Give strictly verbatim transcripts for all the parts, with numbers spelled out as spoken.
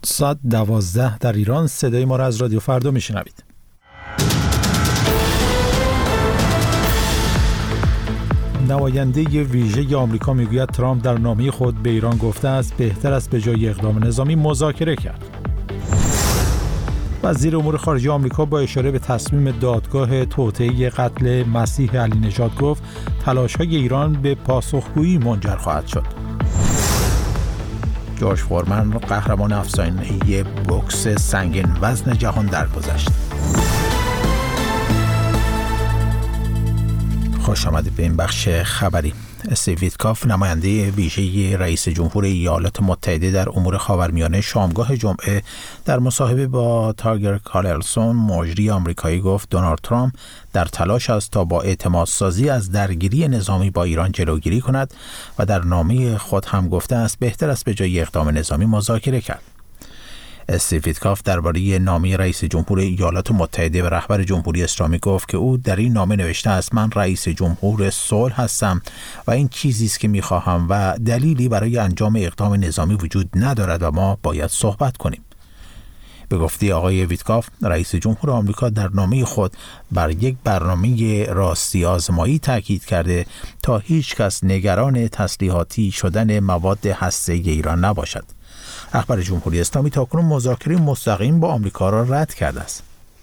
ساعت دوازده در ایران. صدای ما را از رادیو فردا میشنوید. نماینده ویژه آمریکا میگوید ترامپ در نامه خود به ایران گفته است بهتر است به جای اقدام نظامی مذاکره کرد. وزیر امور خارجه آمریکا با اشاره به تصمیم دادگاه توطئه قتل مسیح علی نژاد گفت تلاش‌های ایران به پاسخگویی منجر خواهد شد. جورج فورمن قهرمان افسانه‌ای بوکس سنگین وزن جهان درگذشت. خوش آمدید به این بخش خبری. استیو ویتکاف نماینده ویژه رئیس جمهور ایالات متحده در امور خاورمیانه شامگاه جمعه در مصاحبه با تاگر کارلسون مجری آمریکایی گفت دونالد ترامپ در تلاش است تا با اعتمادسازی از درگیری نظامی با ایران جلوگیری کند و در نامه خود هم گفته است بهتر است به جای اقدام نظامی مذاکره کرد. استیو ویتکاف درباره نامه رئیس جمهور ایالات متحده به رهبر جمهوری اسلامی گفت که او در این نامه نوشته است من رئیس جمهور صلح هستم و این چیزی است که می‌خواهم و دلیلی برای انجام اقدام نظامی وجود ندارد و ما باید صحبت کنیم. به گفته آقای ویتکاف رئیس جمهور آمریکا در نامه خود بر یک برنامه راستی آزمایی تاکید کرده تا هیچ کس نگران تسلیحاتی شدن مواد هسته‌ای ایران نباشد. رهبر جمهوری اسلامی تاکنون مذاکره مستقیم با آمریکا را رد کرده است.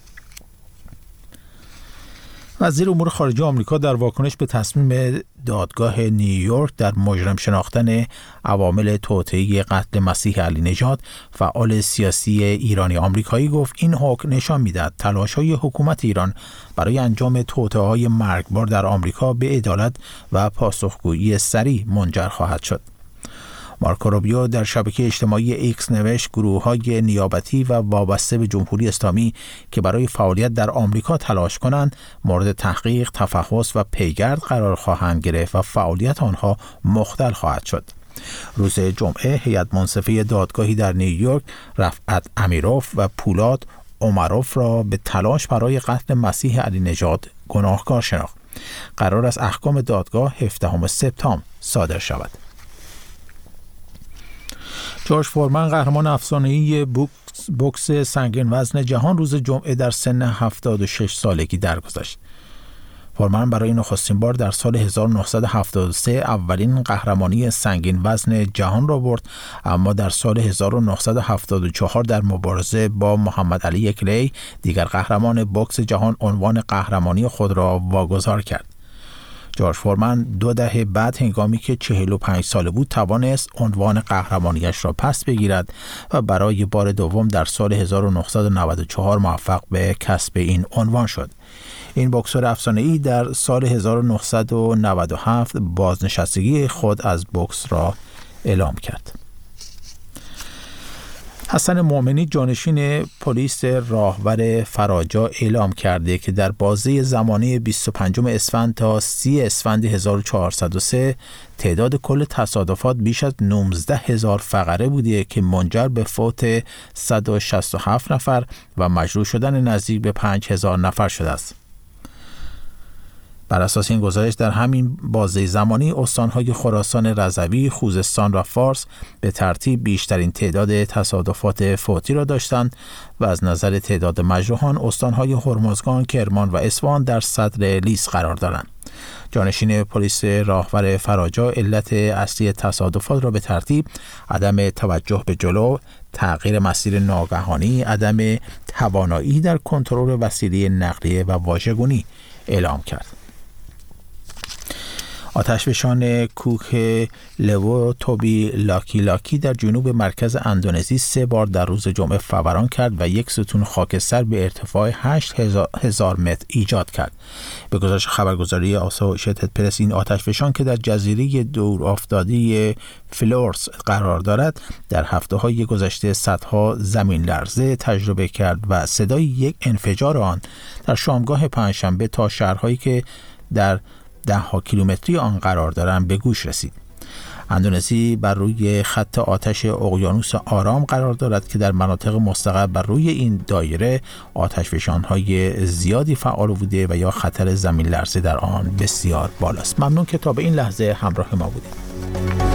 وزیر امور خارجه آمریکا در واکنش به تصمیم دادگاه نیویورک در مجرم شناختن عوامل توطئه قتل مسیح علی نژاد فعال سیاسی ایرانی آمریکایی گفت این حکم نشان می‌دهد تلاش‌های حکومت ایران برای انجام توطئه‌های مرگبار در آمریکا به عدالت و پاسخگویی سریع منجر خواهد شد. مارکو روبیو در شبکه اجتماعی ایکس نوشت گروه‌های نیابتی و وابسته به جمهوری اسلامی که برای فعالیت در آمریکا تلاش کنند مورد تحقیق، تفحص و پیگرد قرار خواهند گرفت و فعالیت آنها مختل خواهد شد. روز جمعه هیئت منصفه دادگاهی در نیویورک رفعت امیروف و پولاد عمروف را به تلاش برای قتل مسیح علی نژاد گناهکار شناخت. قرار است احکام دادگاه هفدهم سپتامبر صادر شود. جورج فورمن قهرمان افسانه‌ای بوکس, بوکس سنگین وزن جهان روز جمعه در سن هفتاد و شش سالگی درگذشت. فورمن برای نخستین بار در سال هزار و نهصد و هفتاد و سه اولین قهرمانی سنگین وزن جهان را برد، اما در سال هزار و نهصد و هفتاد و چهار در مبارزه با محمد علی کلی دیگر قهرمان بوکس جهان عنوان قهرمانی خود را واگذار کرد. جورج فورمن دو دهه بعد هنگامی که چهل و پنج ساله بود توانست عنوان قهرمانیش را پس بگیرد و برای بار دوم در سال هزار و نهصد و نود و چهار موفق به کسب این عنوان شد. این بوکسور افسانه‌ای در سال هزار و نهصد و نود و هفت بازنشستگی خود از بوکس را اعلام کرد. حسن مومنی جانشین پلیس راهور فراجا اعلام کرده که در بازه زمانی بیست و پنجم اسفند تا سی اسفند هزار و چهارصد و سه تعداد کل تصادفات بیش از نوزده هزار فقره بوده که منجر به فوت صد و شصت و هفت نفر و مجروح شدن نزدیک به پنج هزار نفر شده است. بر اساس این گزارش در همین بازه زمانی استانهای خراسان رضوی، خوزستان و فارس به ترتیب بیشترین تعداد تصادفات فوتی را داشتند و از نظر تعداد مجروحان استانهای هرمزگان، کرمان و اصفهان در صدر لیست قرار دارند. جانشین پلیس راهور فراجا علت اصلی تصادفات را به ترتیب عدم توجه به جلو، تغییر مسیر ناگهانی، عدم توانایی در کنترل وسیله نقلیه و واژگونی اعلام کرد. آتشفشان کوک لوو توبی لاکی لاکی در جنوب مرکز اندونزی سه بار در روز جمعه فوران کرد و یک ستون خاکستر به ارتفاع هشت هزار متر ایجاد کرد. به گزارش خبرگزاری آسوشیتد پرس این آتشفشان که در جزیره دور افتاده فلورس قرار دارد در هفته‌های گذشته صدها زمین لرزه تجربه کرد و صدای یک انفجار آن در شامگاه پنجشنبه تا شهرهایی که در ده ها کیلومتری آن قرار دارند به گوش رسید. اندونزی بر روی خط آتش اقیانوس آرام قرار دارد که در مناطق مستقر بر روی این دایره آتشفشان‌های زیادی فعال بوده و یا خطر زمین لرزه در آن بسیار بالاست. ممنون که تا به این لحظه همراه ما بودید.